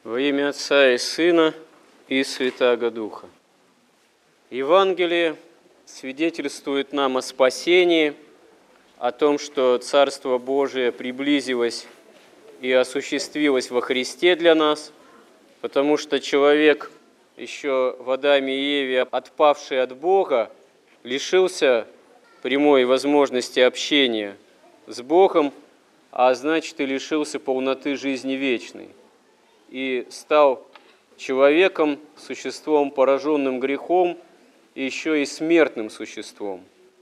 Во имя Отца и Сына и Святаго Духа. Евангелие свидетельствует нам о спасении, о том, что Царство Божие приблизилось и осуществилось во Христе для нас, потому что человек, еще в Адаме и Еве, отпавший от Бога, лишился прямой возможности общения с Богом, а значит и лишился полноты жизни вечной. И стал человеком, существом, пораженным грехом, и еще и смертным существом.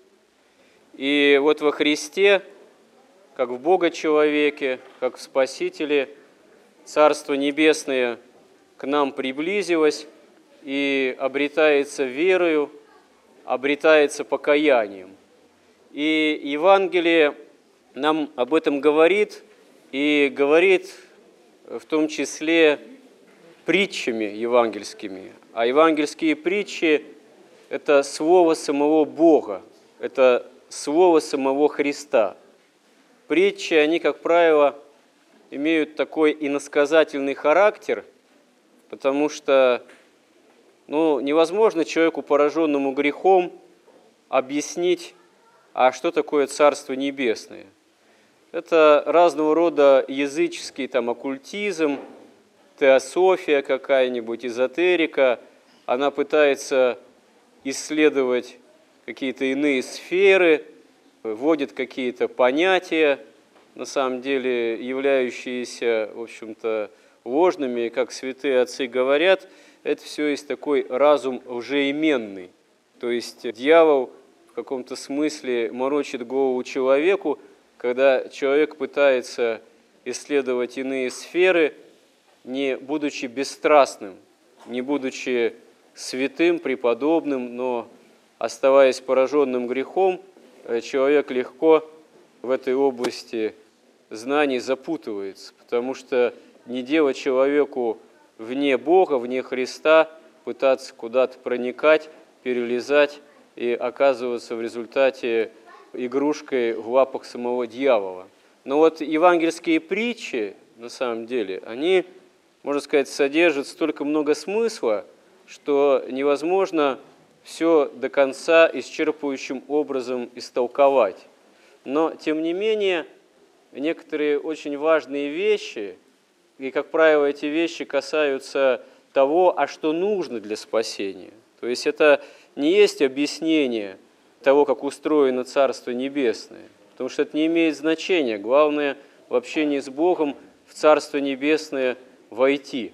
И вот во Христе, как в Бога-человеке, как в Спасителе, Царство Небесное к нам приблизилось и обретается верою, обретается покаянием. И Евангелие нам об этом говорит, и говорит в том числе притчами евангельскими. А евангельские притчи – это слово самого Бога, это слово самого Христа. Притчи, они, как правило, имеют такой иносказательный характер, потому что невозможно человеку, пораженному грехом, объяснить, а что такое Царство Небесное. Это разного рода языческий оккультизм, теософия какая-нибудь, эзотерика. Она пытается исследовать какие-то иные сферы, вводит какие-то понятия, на самом деле являющиеся, в общем-то, ложными, как святые отцы говорят, это все есть такой разум лжеименный. То есть дьявол в каком-то смысле морочит голову человеку, когда человек пытается исследовать иные сферы, не будучи бесстрастным, не будучи святым, преподобным, но оставаясь пораженным грехом, человек легко в этой области знаний запутывается, потому что не дело человеку вне Бога, вне Христа пытаться куда-то проникать, перелезать и оказываться в результате игрушкой в лапах самого дьявола. Но вот евангельские притчи, на самом деле, они, можно сказать, содержат столько много смысла, что невозможно все до конца исчерпывающим образом истолковать. Но, тем не менее, некоторые очень важные вещи, и, как правило, эти вещи касаются того, а что нужно для спасения. То есть это не есть объяснение того, как устроено Царство Небесное, потому что это не имеет значения. Главное в общении с Богом в Царство Небесное войти.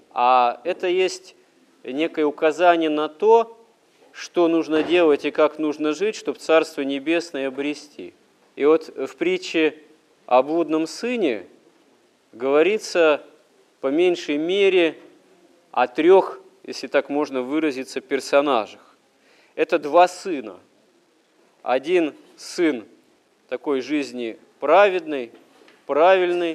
А это есть некое указание на то, что нужно делать и как нужно жить, чтобы Царство Небесное обрести. И вот в притче о блудном сыне говорится по меньшей мере о трех, если так можно выразиться, персонажах. Это два сына. Один сын такой жизни праведный, правильный,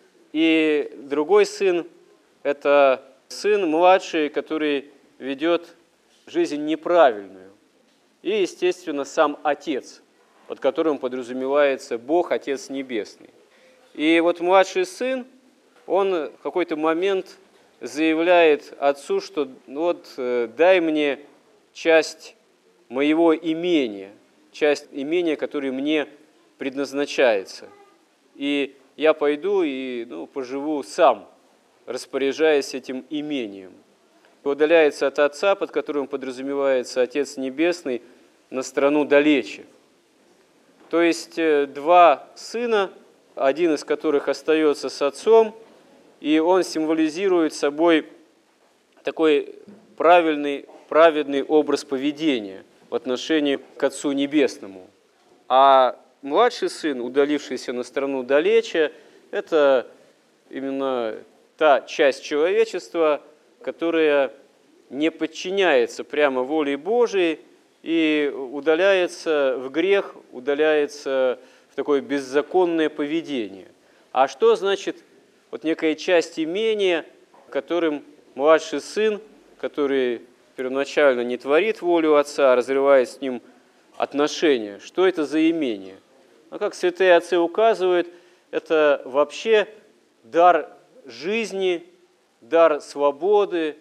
и другой сын – это сын младший, который ведет жизнь неправильную. И, естественно, сам Отец, под которым подразумевается Бог, Отец Небесный. И вот младший сын, он в какой-то момент заявляет отцу, что дай мне часть моего имения, часть имения, которое мне предназначается. И я пойду и поживу сам, распоряжаясь этим имением. Удаляется от отца, под которым подразумевается Отец Небесный, на страну далече. То есть два сына, один из которых остается с отцом, и он символизирует собой такой праведный образ поведения в отношении к Отцу Небесному. А младший сын, удалившийся на страну далече, это именно та часть человечества, которая не подчиняется прямо воле Божией и удаляется в грех, удаляется в такое беззаконное поведение. А что значит некая часть имения, которым младший сын, который первоначально не творит волю отца, а разрывает с ним отношения? Что это за имение? Как святые отцы указывают, это вообще дар жизни дар свободы,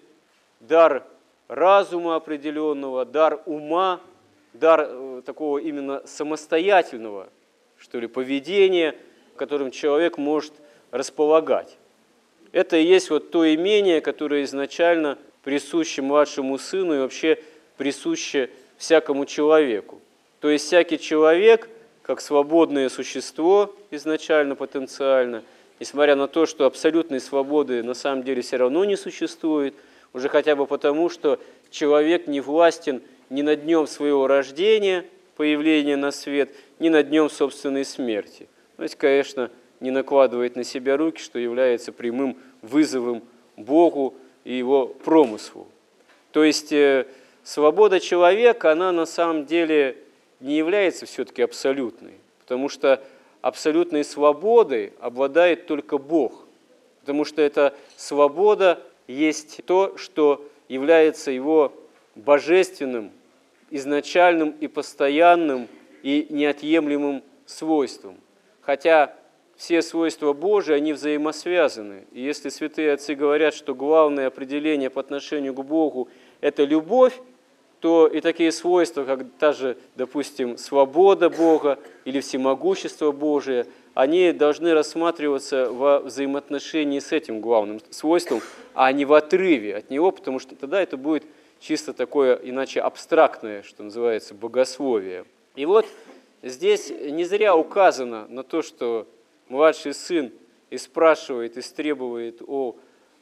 дар разума определенного, дар ума, дар такого именно самостоятельного, что ли, поведения, которым человек может располагать. Это и есть вот то имение, которое изначально присуще младшему сыну и вообще присуще всякому человеку. То есть всякий человек, как свободное существо изначально, потенциально, несмотря на то, что абсолютной свободы на самом деле все равно не существует, уже хотя бы потому, что человек не властен ни над днем своего рождения, появления на свет, ни над днем собственной смерти. То есть, конечно, не накладывает на себя руки, что является прямым вызовом Богу и его промыслу. То есть свобода человека, она на самом деле не является все-таки абсолютной, потому что абсолютной свободой обладает только Бог, потому что эта свобода есть то, что является его божественным, изначальным и постоянным и неотъемлемым свойством. Хотя все свойства Божии, они взаимосвязаны. И если святые отцы говорят, что главное определение по отношению к Богу – это любовь, то и такие свойства, как та же, допустим, свобода Бога или всемогущество Божие, они должны рассматриваться во взаимоотношении с этим главным свойством, а не в отрыве от него, потому что тогда это будет чисто такое, иначе абстрактное, что называется, богословие. И вот здесь не зря указано на то, что младший сын и спрашивает, истребует у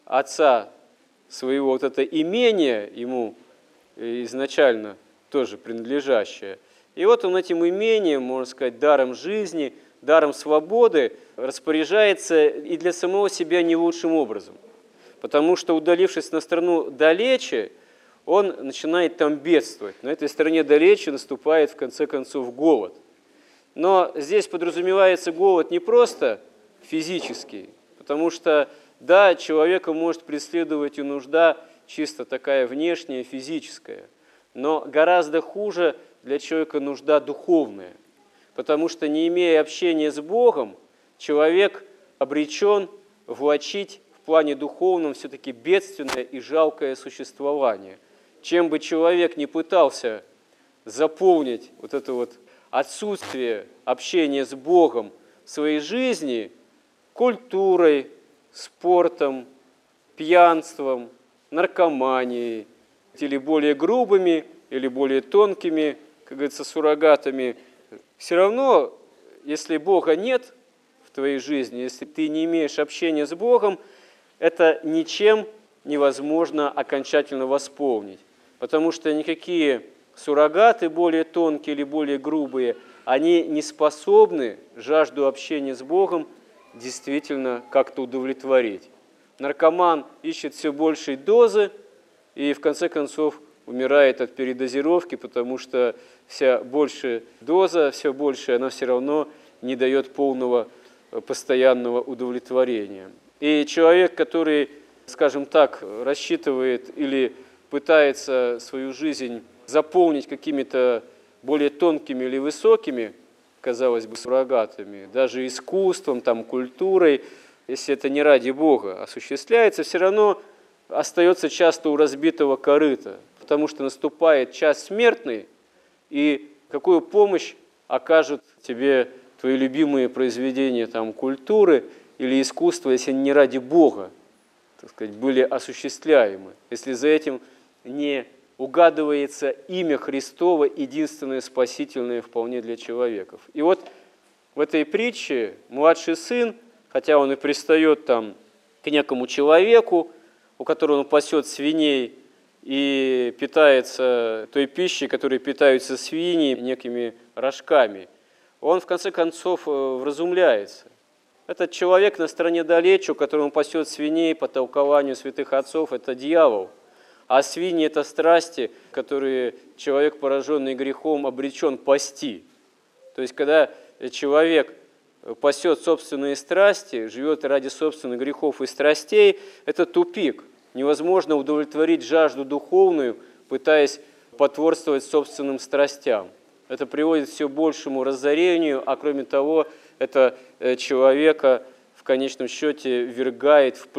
отца своего вот это имение, ему изначально тоже принадлежащее. И вот он этим имением, можно сказать, даром жизни, даром свободы распоряжается и для самого себя не лучшим образом. Потому что, удалившись на страну далече, он начинает там бедствовать. На этой стране далече наступает, в конце концов, голод. Но здесь подразумевается голод не просто физический, потому что, да, человека может преследовать и нужда чисто такая внешняя, физическая, но гораздо хуже для человека нужда духовная, потому что, не имея общения с Богом, человек обречен влачить в плане духовном все-таки бедственное и жалкое существование. Чем бы человек ни пытался заполнить вот это вот отсутствие общения с Богом в своей жизни культурой, спортом, пьянством, наркоманией, или более грубыми, или более тонкими, как говорится, суррогатами, все равно, если Бога нет в твоей жизни, если ты не имеешь общения с Богом, это ничем невозможно окончательно восполнить. Потому что никакие суррогаты более тонкие или более грубые, они не способны жажду общения с Богом действительно как-то удовлетворить. Наркоман ищет все большей дозы и в конце концов умирает от передозировки, потому что вся большая доза, все большая, она все равно не дает полного постоянного удовлетворения. И человек, который, скажем так, рассчитывает или пытается свою жизнь заполнить какими-то более тонкими или высокими, казалось бы, суррогатами, даже искусством, там, культурой, если это не ради Бога осуществляется, все равно остается часто у разбитого корыта, потому что наступает час смертный, и какую помощь окажут тебе твои любимые произведения там, культуры или искусства, если они не ради Бога, так сказать, были осуществляемы, если за этим не угадывается имя Христово, единственное спасительное вполне для человеков. И вот в этой притче младший сын, хотя он и пристает там к некому человеку, у которого он пасет свиней и питается той пищей, которой питаются свиньи, некими рожками, он в конце концов вразумляется. Этот человек на стороне далече, у которого он пасет свиней, по толкованию святых отцов, это дьявол. А свиньи – это страсти, которые человек, пораженный грехом, обречен пасти. То есть, когда человек пасет собственные страсти, живет ради собственных грехов и страстей, это тупик. Невозможно удовлетворить жажду духовную, пытаясь потворствовать собственным страстям. Это приводит к все большему разорению, а кроме того, это человека в конечном счете ввергает в плен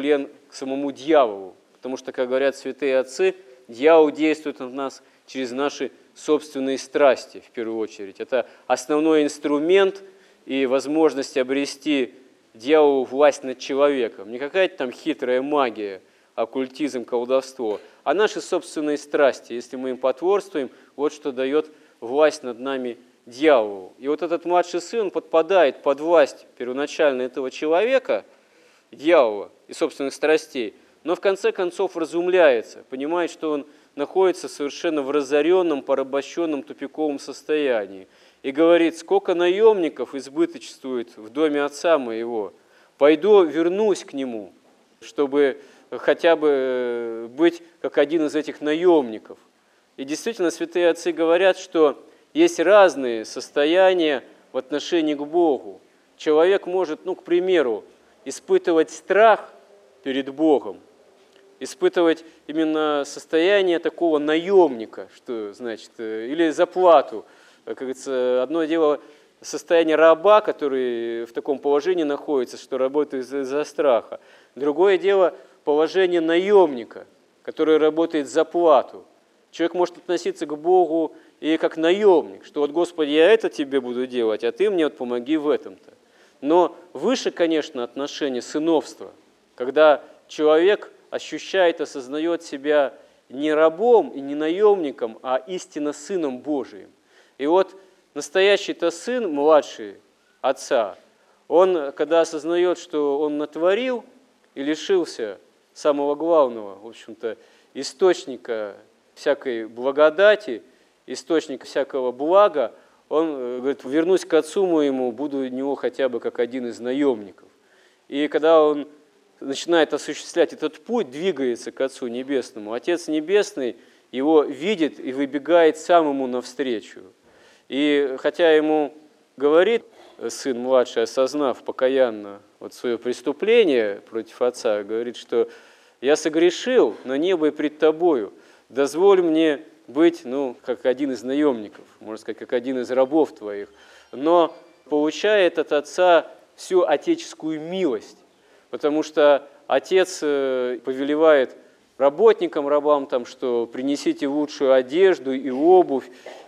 к самому дьяволу. Потому что, как говорят святые отцы, дьявол действует на нас через наши собственные страсти, в первую очередь. Это основной инструмент и возможность обрести дьяволу власть над человеком. Не какая-то там хитрая магия, оккультизм, колдовство, а наши собственные страсти. Если мы им потворствуем, вот что дает власть над нами дьяволу. И вот этот младший сын подпадает под власть первоначально этого человека, дьявола и собственных страстей, но в конце концов разумляется, понимает, что он находится совершенно в разоренном, порабощенном, тупиковом состоянии. И говорит: сколько наемников избыточествует в доме отца моего, пойду вернусь к нему, чтобы хотя бы быть как один из этих наемников. И действительно, святые отцы говорят, что есть разные состояния в отношении к Богу. Человек может, к примеру, испытывать страх перед Богом, испытывать именно состояние такого наемника, что значит, или заплату. Как говорится, одно дело состояние раба, который в таком положении находится, что работает из-за страха. Другое дело положение наемника, который работает за плату. Человек может относиться к Богу и как наемник, что вот, Господи, я это тебе буду делать, а ты мне вот помоги в этом-то. Но выше, конечно, отношение сыновства, когда человек ощущает, осознает себя не рабом и не наемником, а истинно сыном Божиим. И вот настоящий-то сын, младший отца, он, когда осознает, что он натворил и лишился самого главного, в общем-то, источника всякой благодати, источника всякого блага, он говорит: вернусь к отцу моему, буду у него хотя бы как один из наемников. И когда он начинает осуществлять этот путь, двигается к Отцу Небесному, Отец Небесный его видит и выбегает сам ему навстречу. И хотя ему говорит сын младший, осознав покаянно свое преступление против отца, говорит, что я согрешил на небо и пред тобою, дозволь мне быть, как один из наемников, можно сказать, как один из рабов твоих, но получает от отца всю отеческую милость, потому что отец повелевает работникам, рабам, что принесите лучшую одежду и обувь,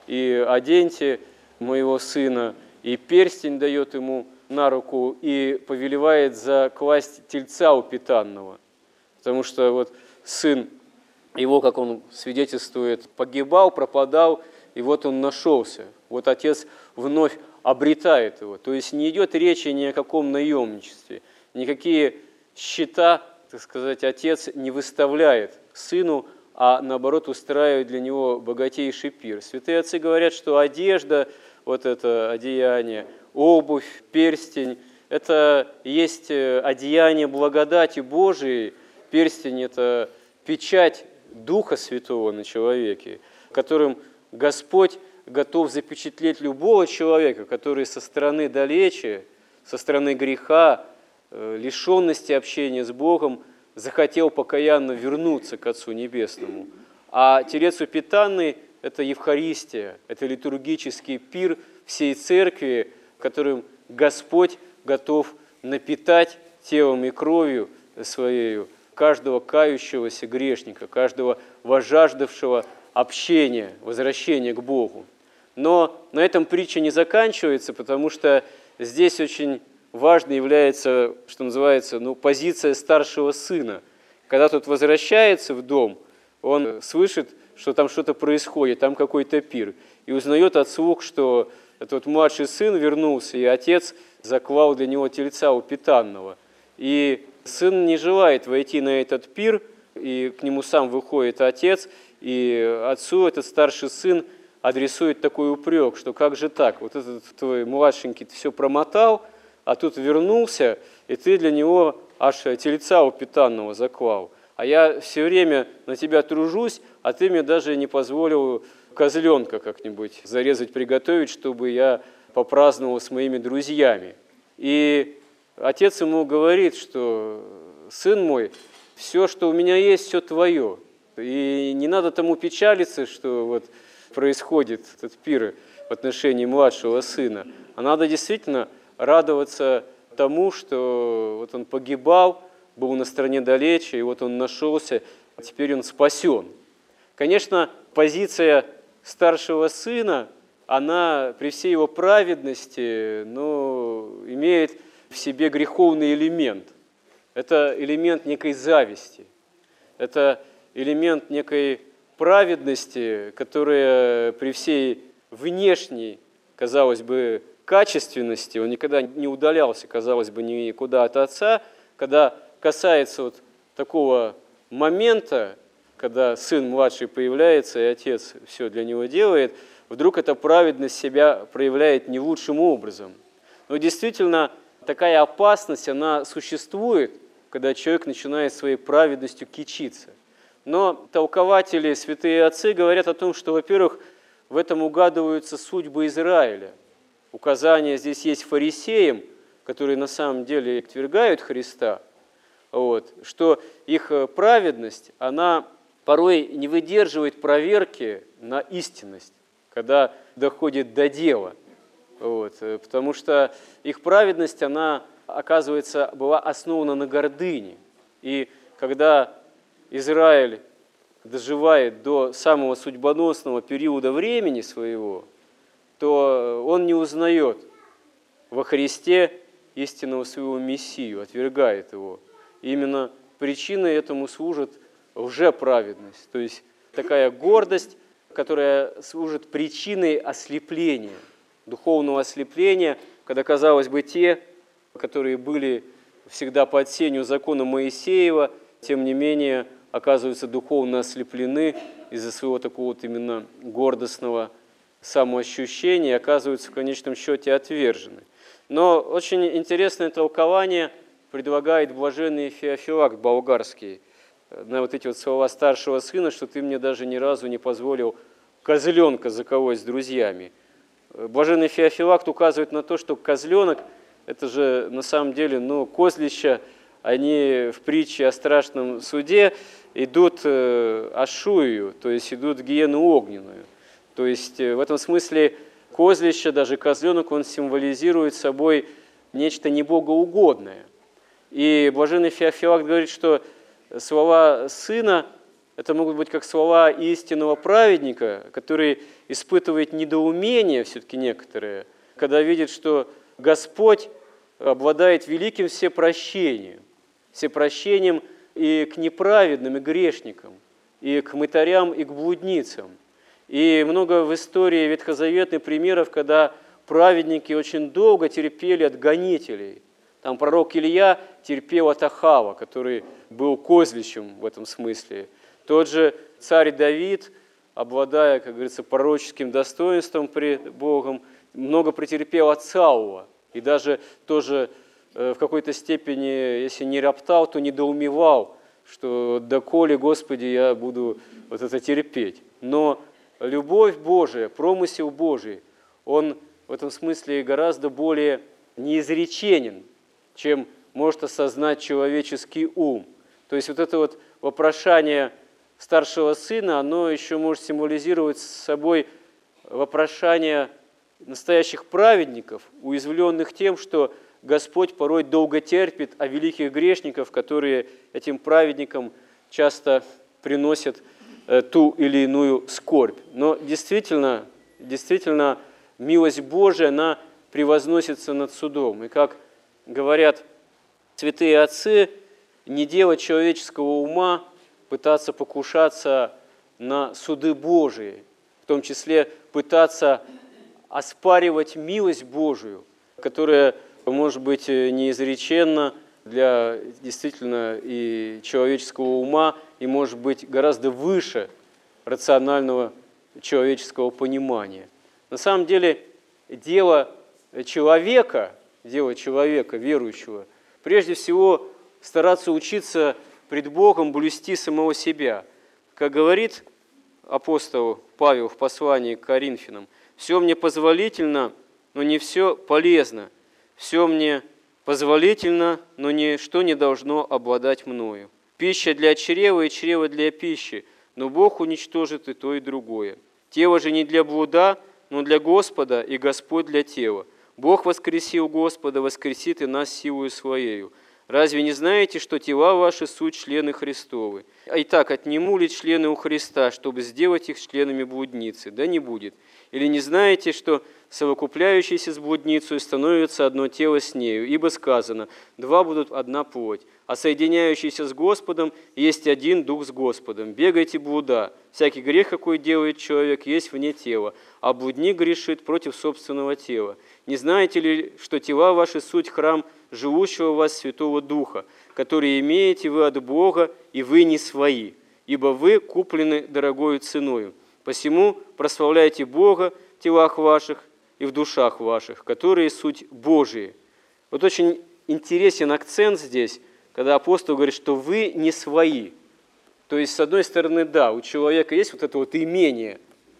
и оденьте моего сына, и перстень дает ему на руку, и повелевает закласть тельца упитанного, потому что сын его, как он свидетельствует, погибал, пропадал, и вот он нашелся. Вот отец вновь обретает его. То есть не идет речи ни о каком наемничестве, никакие счета, так сказать, отец не выставляет сыну, а наоборот устраивает для него богатейший пир. Святые отцы говорят, что одежда, это одеяние, обувь, перстень, это есть одеяние благодати Божией. Перстень – это печать Духа Святого на человеке, которым Господь готов запечатлеть любого человека, который со стороны далече, со стороны греха, лишенности общения с Богом, захотел покаянно вернуться к Отцу Небесному. А телец упитанный – это Евхаристия, это литургический пир всей церкви, которым Господь готов напитать телом и кровью Своею каждого кающегося грешника, каждого возжаждавшего общения, возвращения к Богу. Но на этом притча не заканчивается, потому что здесь очень важной является, что называется, позиция старшего сына. Когда тот возвращается в дом, он слышит, что там что-то происходит, там какой-то пир, и узнает от слуг, что этот младший сын вернулся, и отец заклал для него тельца упитанного. И сын не желает войти на этот пир, и к нему сам выходит отец, и отцу этот старший сын адресует такой упрек, что как же так, вот этот твой младшенький ты все промотал, а тут вернулся, и ты для него аж тельца упитанного заклал. А я все время на тебя тружусь, а ты мне даже не позволил козленка как-нибудь зарезать, приготовить, чтобы я попраздновал с моими друзьями. И отец ему говорит, что сын мой, все, что у меня есть, все твое. И не надо тому печалиться, что происходит этот пир в отношении младшего сына. А надо действительно радоваться тому, что он погибал был на стороне далече, и вот он нашелся, а теперь он спасен. Конечно, позиция старшего сына, она при всей его праведности, имеет в себе греховный элемент. Это элемент некой зависти, это элемент некой праведности, которая при всей внешней, казалось бы, качественности, он никогда не удалялся, казалось бы, никуда от отца, когда касается вот такого момента, когда сын младший появляется, и отец все для него делает, вдруг эта праведность себя проявляет не лучшим образом. Но действительно, такая опасность, она существует, когда человек начинает своей праведностью кичиться. Но толкователи, святые отцы, говорят о том, что, во-первых, в этом угадываются судьбы Израиля. Указание здесь есть фарисеям, которые на самом деле отвергают Христа, что их праведность, она порой не выдерживает проверки на истинность, когда доходит до дела. Потому что их праведность, она, оказывается, была основана на гордыне. И когда Израиль доживает до самого судьбоносного периода времени своего, то он не узнает во Христе истинного своего Мессию, отвергает его. И именно причиной этому служит лжеправедность, то есть такая гордость, которая служит причиной ослепления, духовного ослепления, когда, казалось бы, те, которые были всегда под сенью закона Моисеева, тем не менее оказываются духовно ослеплены из-за своего такого вот именно гордостного самоощущения, оказываются в конечном счете отвержены. Но очень интересное толкование предлагает блаженный Феофилакт Болгарский на вот эти вот слова старшего сына, что ты мне даже ни разу не позволил козленка заколоть с друзьями. Блаженный Феофилакт указывает на то, что козленок, это же на самом деле, козлища, они в притче о страшном суде идут ашую, то есть идут в гиену огненную. То есть в этом смысле козлище, даже козленок, он символизирует собой нечто небогоугодное. И блаженный Феофилакт говорит, что слова сына – это могут быть как слова истинного праведника, который испытывает недоумение все-таки некоторые, когда видит, что Господь обладает великим всепрощением и к неправедным, и грешникам, и к мытарям, и к блудницам. И много в истории ветхозаветных примеров, когда праведники очень долго терпели от гонителей. Там пророк Илья терпел от Ахава, который был козлищем в этом смысле. Тот же царь Давид, обладая, как говорится, пророческим достоинством пред Богом, много претерпел от Саула. И даже тоже в какой-то степени, если не роптал, то недоумевал, что доколе, Господи, я буду вот это терпеть. Но любовь Божия, промысел Божий, он в этом смысле гораздо более неизреченен, чем может осознать человеческий ум. То есть вот это вот вопрошание старшего сына, оно еще может символизировать собой вопрошание настоящих праведников, уязвленных тем, что Господь порой долго терпит, а великих грешников, которые этим праведникам часто приносят ту или иную скорбь. Но действительно, милость Божия, она превозносится над судом. И как говорят святые отцы, не дело человеческого ума пытаться покушаться на суды Божии, в том числе пытаться оспаривать милость Божию, которая может быть неизреченна для действительно и человеческого ума, и может быть гораздо выше рационального человеческого понимания. На самом деле дело человека, верующего, прежде всего стараться учиться пред Богом блюсти самого себя. Как говорит апостол Павел в послании к Коринфянам: «Все мне позволительно, но не все полезно. Все мне позволительно, но ничто не должно обладать мною. Пища для чрева и чрево для пищи, но Бог уничтожит и то, и другое. Тело же не для блуда, но для Господа, и Господь для тела. Бог воскресил Господа, воскресит и нас силою Своею. Разве не знаете, что тела ваши суть члены Христовы? Итак, отниму ли члены у Христа, чтобы сделать их членами блудницы? Да не будет. Или не знаете, что совокупляющиеся с блудницей становятся одно тело с нею? Ибо сказано, два будут одна плоть, а соединяющийся с Господом есть один дух с Господом. Бегайте блуда. Всякий грех, какой делает человек, есть вне тела, а блудник грешит против собственного тела. Не знаете ли, что тела ваши суть храм живущего в вас Святого Духа, который имеете вы от Бога, и вы не свои, ибо вы куплены дорогою ценою. Посему прославляйте Бога в телах ваших и в душах ваших, которые суть Божии». Вот очень интересен акцент здесь, когда апостол говорит, что вы не свои. То есть, с одной стороны, да, у человека есть вот это вот имение,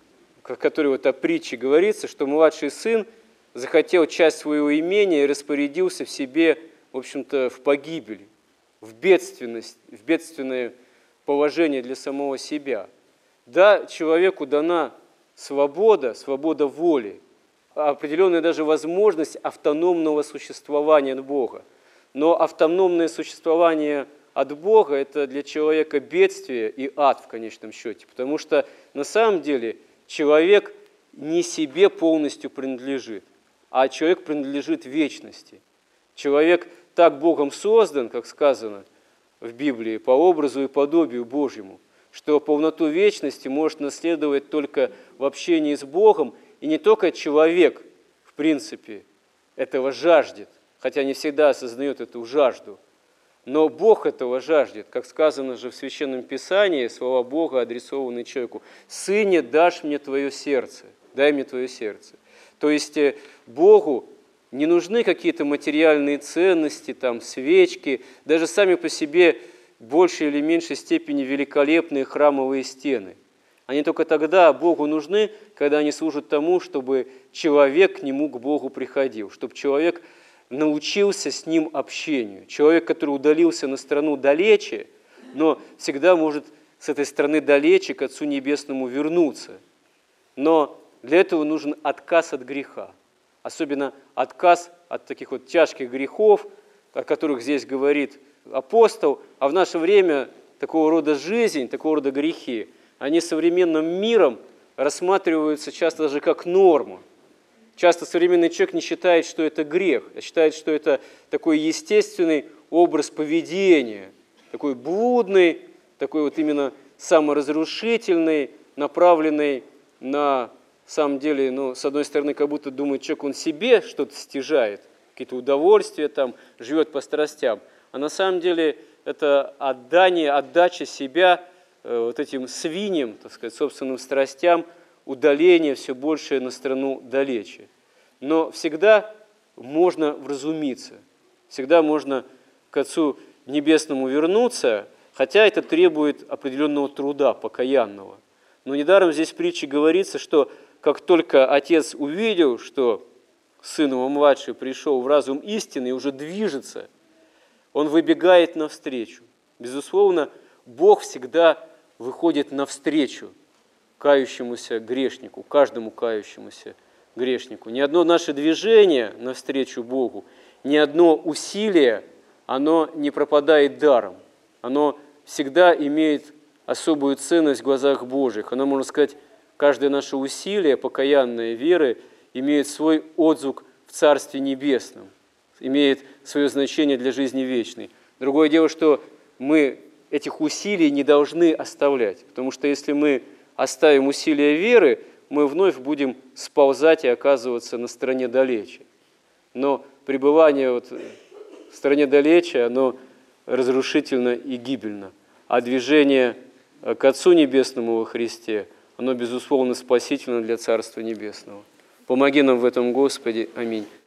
о котором вот о притче говорится, что младший сын захотел часть своего имения и распорядился в себе, в общем-то, в погибель, в бедственность, в бедственное положение для самого себя. Да, человеку дана свобода, свобода воли, определенная даже возможность автономного существования от Бога. Но автономное существование от Бога – это для человека бедствие и ад в конечном счете, потому что на самом деле человек не себе полностью принадлежит, а человек принадлежит вечности. Человек так Богом создан, как сказано в Библии, по образу и подобию Божьему, что полноту вечности может наследовать только в общении с Богом, и не только человек, в принципе, этого жаждет, хотя не всегда осознает эту жажду, но Бог этого жаждет, как сказано же в Священном Писании, слова Бога, адресованные человеку: «Сыне, дашь мне твое сердце, дай мне твое сердце». То есть Богу не нужны какие-то материальные ценности, там, свечки, даже сами по себе в большей или меньшей степени великолепные храмовые стены. Они только тогда Богу нужны, когда они служат тому, чтобы человек к нему, к Богу приходил, чтобы человек научился с ним общению. Человек, который удалился на страну далече, но всегда может с этой страны далече к Отцу Небесному вернуться. Но для этого нужен отказ от греха, особенно отказ от таких вот тяжких грехов, о которых здесь говорит апостол, а в наше время такого рода жизнь, такого рода грехи, они современным миром рассматриваются часто даже как норма. Часто современный человек не считает, что это грех, а считает, что это такой естественный образ поведения, такой блудный, такой вот именно саморазрушительный, направленный на самом деле, с одной стороны, как будто думает человек, он себе что-то стяжает, какие-то удовольствия, там, живет по страстям, а на самом деле это отдача себя вот этим свиньям, так сказать, собственным страстям, удаление все большее на страну далече. Но всегда можно вразумиться, всегда можно к Отцу Небесному вернуться, хотя это требует определенного труда, покаянного. Но недаром здесь в притче говорится, что как только отец увидел, что сын его младший пришел в разум истины и уже движется, он выбегает навстречу. Безусловно, Бог всегда выходит навстречу кающемуся грешнику, каждому кающемуся грешнику. Ни одно наше движение навстречу Богу, ни одно усилие, оно не пропадает даром. Оно всегда имеет особую ценность в глазах Божьих. Оно, можно сказать, каждое наше усилие покаянной веры имеет свой отзвук в Царстве Небесном, имеет свое значение для жизни вечной. Другое дело, что мы этих усилий не должны оставлять, потому что если мы оставим усилия веры, мы вновь будем сползать и оказываться на стороне далече. Но пребывание в стороне далече, оно разрушительно и гибельно. А движение к Отцу Небесному во Христе, оно, безусловно, спасительно для Царства Небесного. Помоги нам в этом, Господи. Аминь.